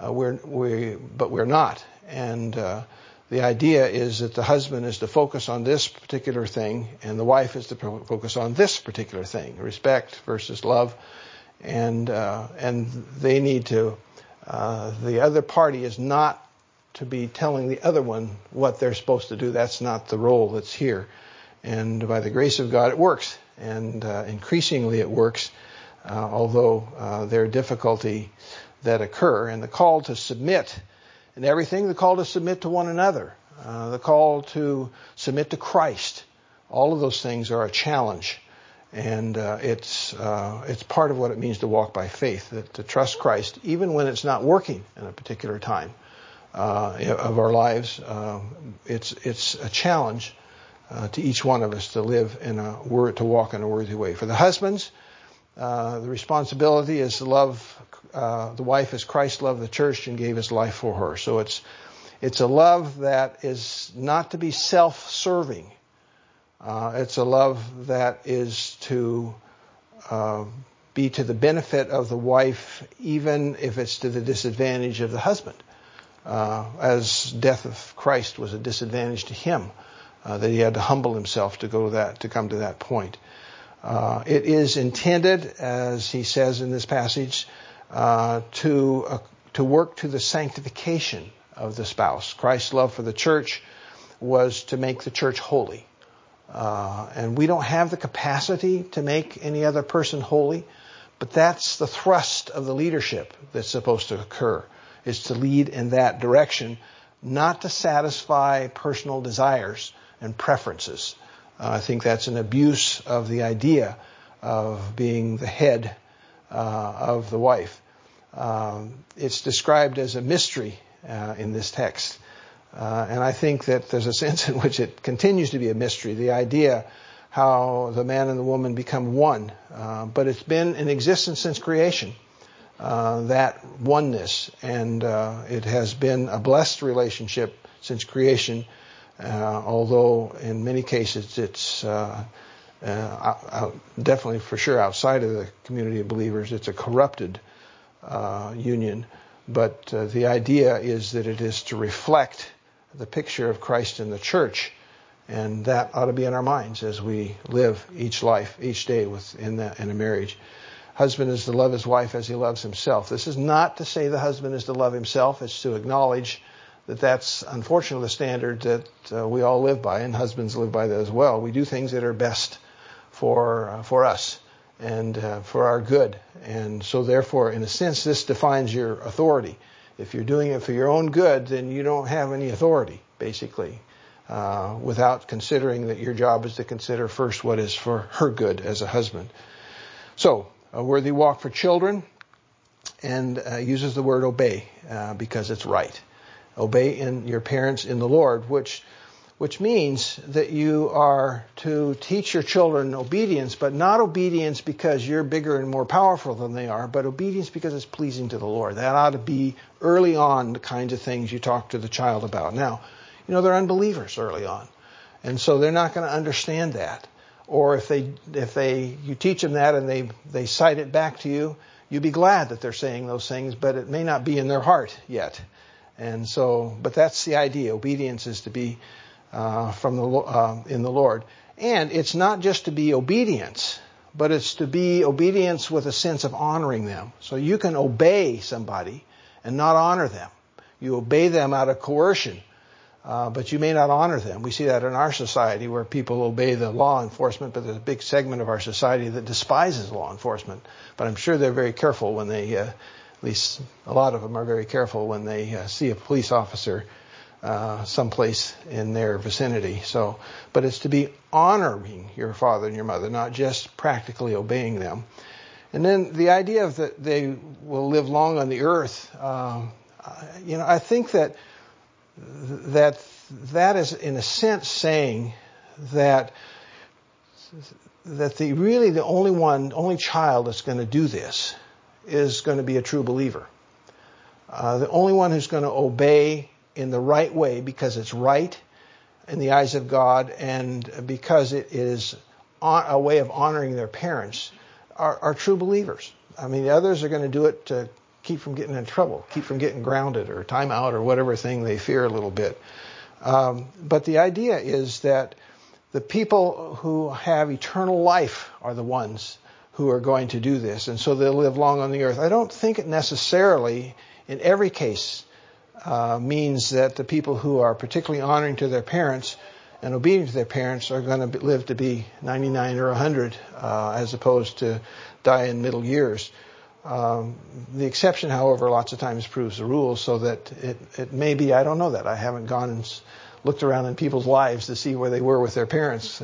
we're not. And the idea is that the husband is to focus on this particular thing, and the wife is to focus on this particular thing: respect versus love. And they need to. The other party is not to be telling the other one what they're supposed to do. That's not the role that's here. And by the grace of God, it works, and increasingly it works. Although there are difficulties that occur, and the call to submit in everything, the call to submit to one another, the call to submit to Christ, all of those things are a challenge. And it's part of what it means to walk by faith, to trust Christ, even when it's not working in a particular time of our lives. It's a challenge to each one of us to live to walk in a worthy way. For the husbands, the responsibility is to love the wife as Christ loved the church and gave his life for her. So it's a love that is not to be self-serving. It's a love that is to be to the benefit of the wife, even if it's to the disadvantage of the husband, as death of Christ was a disadvantage to him, that he had to humble himself to come to that point. It is intended, as he says in this passage, to work to the sanctification of the spouse. Christ's love for the church was to make the church holy. And we don't have the capacity to make any other person holy, but that's the thrust of the leadership that's supposed to occur, is to lead in that direction, not to satisfy personal desires and preferences. I think that's an abuse of the idea of being the head of the wife. It's described as a mystery in this text. And I think that there's a sense in which it continues to be a mystery, the idea how the man and the woman become one. But it's been in existence since creation. that oneness. And it has been a blessed relationship since creation, although in many cases it's definitely for sure outside of the community of believers, it's a corrupted union. But the idea is that it is to reflect the picture of Christ in the church, and that ought to be in our minds as we live each life, each day in a marriage. Husband is to love his wife as he loves himself. This is not to say the husband is to love himself. It's to acknowledge that that's unfortunately the standard that we all live by, and husbands live by that as well. We do things that are best for us and for our good. And so therefore, in a sense, this defines your authority. If you're doing it for your own good, then you don't have any authority, basically, without considering that your job is to consider first what is for her good as a husband. So, a worthy walk for children, and uses the word obey because it's right. Obey in your parents in the Lord, which means that you are to teach your children obedience, but not obedience because you're bigger and more powerful than they are, but obedience because it's pleasing to the Lord. That ought to be early on the kinds of things you talk to the child about. Now, they're unbelievers early on, and so they're not going to understand that. Or if you teach them that and they cite it back to you, you'd be glad that they're saying those things, but it may not be in their heart yet. And so, but that's the idea. Obedience is to be in the Lord. And it's not just to be obedience, but it's to be obedience with a sense of honoring them. So you can obey somebody and not honor them. You obey them out of coercion, but you may not honor them. We see that in our society where people obey the law enforcement, but there's a big segment of our society that despises law enforcement. But I'm sure they're very careful when they, at least a lot of them are very careful when they see a police officer someplace in their vicinity. So, but it's to be honoring your father and your mother, not just practically obeying them. And then the idea of that they will live long on the earth. I think that is in a sense saying that the only child that's going to do this is going to be a true believer. The only one who's going to obey in the right way because it's right in the eyes of God and because it is a way of honoring their parents are true believers. I mean, the others are going to do it to keep from getting in trouble, keep from getting grounded or time out or whatever thing they fear a little bit. But the idea is that the people who have eternal life are the ones who are going to do this, and so they'll live long on the earth. I don't think it necessarily, in every case, means that the people who are particularly honoring to their parents and obedient to their parents are going to live to be 99 or 100 as opposed to die in middle years. The exception, however, lots of times proves the rule, so that it may be, I don't know that. I haven't gone and looked around in people's lives to see where they were with their parents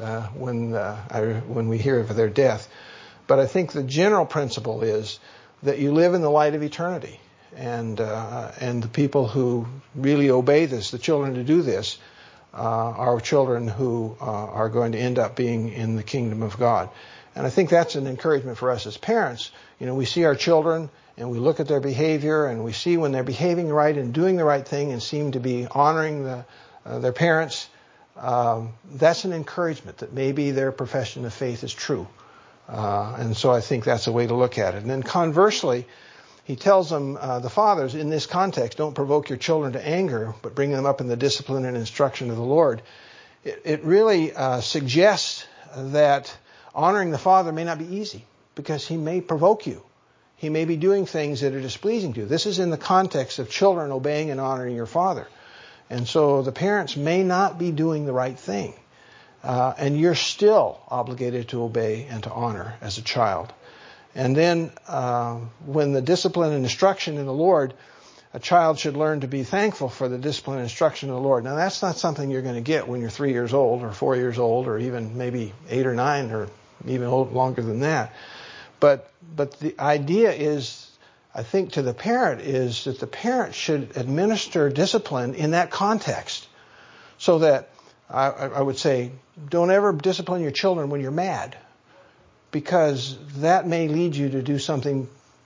when we hear of their death. But I think the general principle is that you live in the light of eternity. And the people who really obey this, the children to do this, are children who are going to end up being in the kingdom of God. And I think that's an encouragement for us as parents. We see our children and we look at their behavior and we see when they're behaving right and doing the right thing and seem to be honoring their parents. That's an encouragement that maybe their profession of faith is true. And so I think that's a way to look at it. And then conversely, he tells them, the fathers, in this context, don't provoke your children to anger, but bring them up in the discipline and instruction of the Lord. It really suggests that honoring the father may not be easy, because he may provoke you. He may be doing things that are displeasing to you. This is in the context of children obeying and honoring your father. And so the parents may not be doing the right thing. And you're still obligated to obey and to honor as a child. And then when the discipline and instruction in the Lord, a child should learn to be thankful for the discipline and instruction of the Lord. Now, that's not something you're going to get when you're 3 years old or 4 years old or even maybe 8 or 9 or even longer than that. But the idea is, I think, to the parent is that the parent should administer discipline in that context. So that I would say, don't ever discipline your children when you're mad, because that may lead you to do something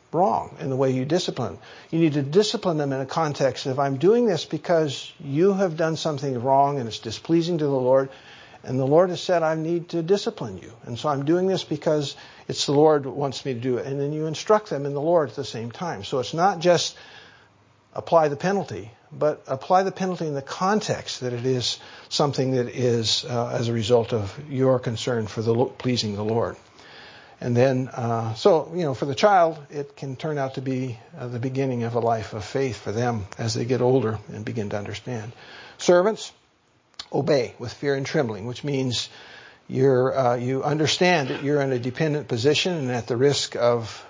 wrong in the way you discipline. You need to discipline them in a context of, I'm doing this because you have done something wrong and it's displeasing to the Lord, and the Lord has said I need to discipline you. And so I'm doing this because it's the Lord who wants me to do it. And then you instruct them in the Lord at the same time. So it's not just apply the penalty, but apply the penalty in the context that it is something that is as a result of your concern for pleasing the Lord. And then, for the child, it can turn out to be the beginning of a life of faith for them as they get older and begin to understand. Servants, obey with fear and trembling, which means you understand that you're in a dependent position and at the risk of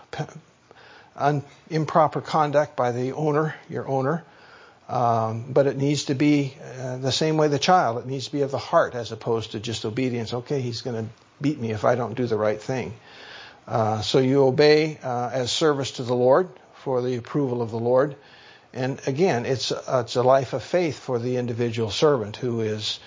improper conduct by the owner, your owner. But it needs to be the same way the child. It needs to be of the heart as opposed to just obedience. Okay, he's going to beat me if I don't do the right thing. So you obey as service to the Lord for the approval of the Lord. And again, it's a life of faith for the individual servant who is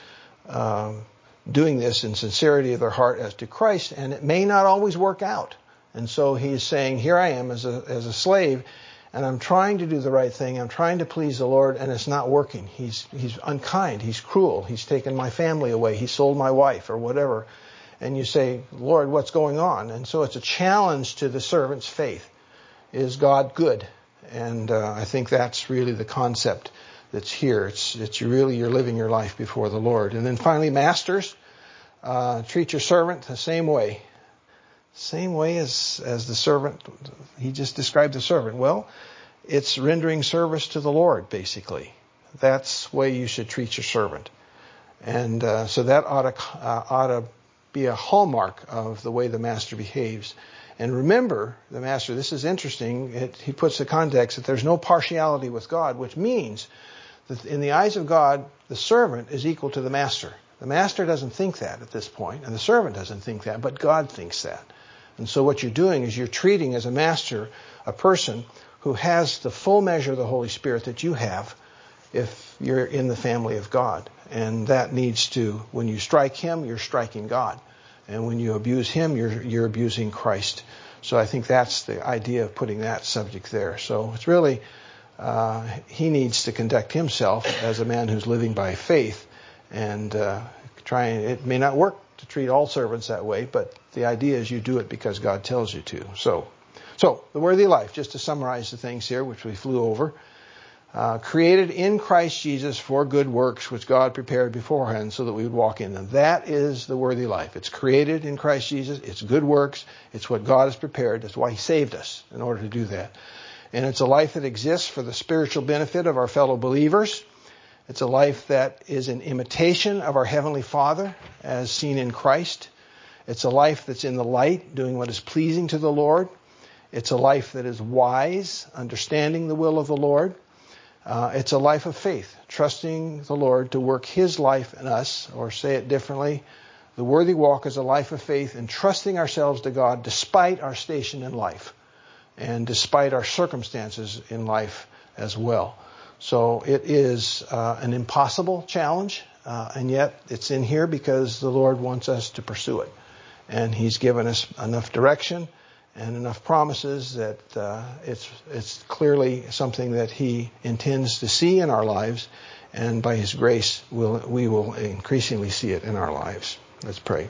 doing this in sincerity of their heart as to Christ. And it may not always work out. And so he's saying, here I am as a slave, and I'm trying to do the right thing. I'm trying to please the Lord, and it's not working. He's unkind. He's cruel. He's taken my family away. He sold my wife or whatever. And you say, Lord, what's going on? And so it's a challenge to the servant's faith. Is God good? And I think that's really the concept that's here. It's really you're living your life before the Lord. And then finally, masters, treat your servant the same way. Same way as the servant. He just described the servant. Well, it's rendering service to the Lord, basically. That's the way you should treat your servant. And so that ought to be a hallmark of the way the master behaves. And remember, the master, this is interesting, he puts the context that there's no partiality with God, which means that in the eyes of God, the servant is equal to the master. The master doesn't think that at this point, and the servant doesn't think that, but God thinks that. And so what you're doing is you're treating as a master a person who has the full measure of the Holy Spirit that you have if you're in the family of God. And that needs to, when you strike him, you're striking God. And when you abuse him, you're abusing Christ. So I think that's the idea of putting that subject there. So it's really, he needs to conduct himself as a man who's living by faith and it may not work to treat all servants that way, but the idea is you do it because God tells you to. So the worthy life, just to summarize the things here, which we flew over. Created in Christ Jesus for good works, which God prepared beforehand so that we would walk in them. That is the worthy life. It's created in Christ Jesus. It's good works. It's what God has prepared. That's why he saved us, in order to do that. And it's a life that exists for the spiritual benefit of our fellow believers. It's a life that is an imitation of our Heavenly Father, as seen in Christ. It's a life that's in the light, doing what is pleasing to the Lord. It's a life that is wise, understanding the will of the Lord. It's a life of faith, trusting the Lord to work his life in us, or say it differently, the worthy walk is a life of faith and trusting ourselves to God despite our station in life and despite our circumstances in life as well. So it is an impossible challenge, and yet it's in here because the Lord wants us to pursue it. And he's given us enough direction and enough promises that it's clearly something that he intends to see in our lives, and by his grace we will increasingly see it in our lives. Let's pray.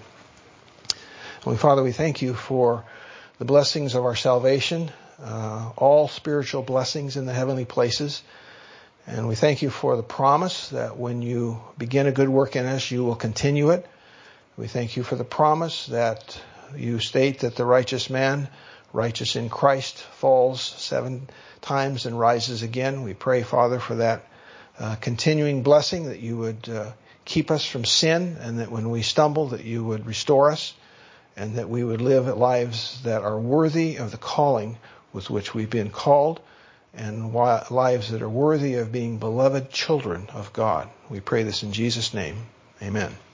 Holy Father, we thank you for the blessings of our salvation, all spiritual blessings in the heavenly places, and we thank you for the promise that when you begin a good work in us, you will continue it. We thank you for the promise that you state that the righteous man, righteous in Christ, falls 7 times and rises again. We pray, Father, for that continuing blessing, that you would keep us from sin, and that when we stumble, that you would restore us, and that we would live lives that are worthy of the calling with which we've been called, and lives that are worthy of being beloved children of God. We pray this in Jesus' name. Amen.